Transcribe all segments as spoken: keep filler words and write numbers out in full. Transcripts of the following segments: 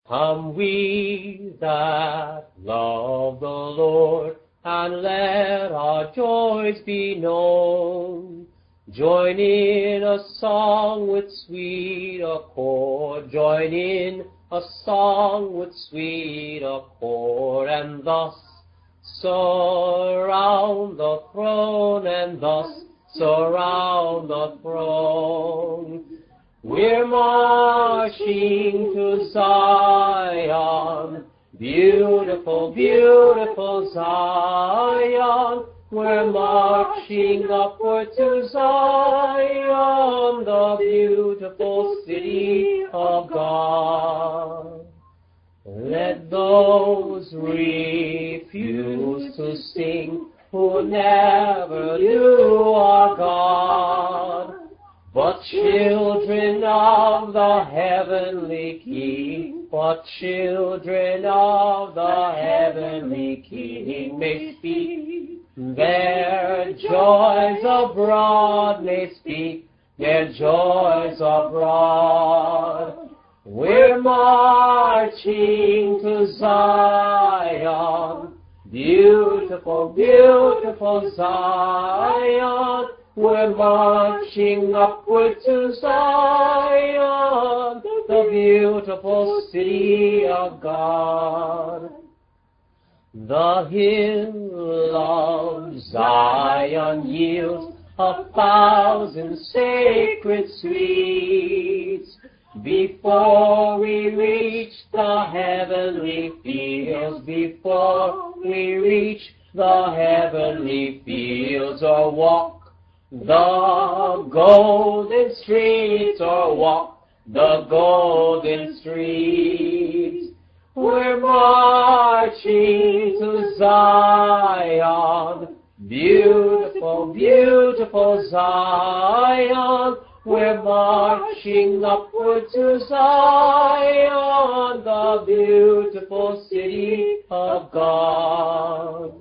Come we that love the Lord, and let our joys be known. Join in a song with sweet accord, join in a song with sweet accord, and thus surround the throne, and thus surround the throne. We're marching to Zion, beautiful, beautiful Zion. We're marching upward to Zion, the beautiful city of God. Let those refuse to sing who never knew our God, but children of the heavenly King, but children of the heavenly King may speak. Their joys abroad may speak, their joys abroad. We're marching to Zion, beautiful, beautiful Zion. We're marching upward to Zion, the beautiful city of God. The hill of Zion yields a thousand sacred sweets. Before we reach the heavenly fields, before we reach the heavenly fields, or walk the golden streets, or walk the golden streets, we're marching to Zion, beautiful, beautiful Zion. We're marching upward to Zion, the beautiful city of God.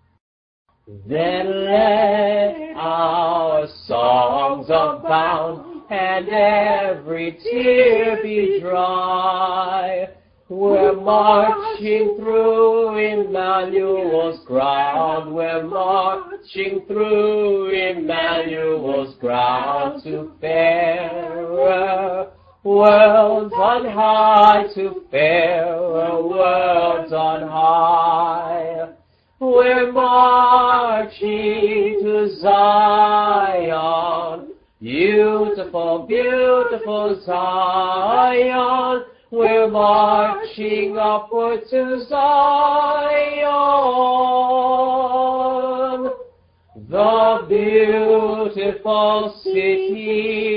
Then let our songs abound, and every tear be dry. We're marching through Emmanuel's ground. We're marching through Emmanuel's ground to fairer worlds on high, to fairer worlds on high. We're marching to Zion, beautiful, beautiful Zion. We're marching upward to Zion, the beautiful city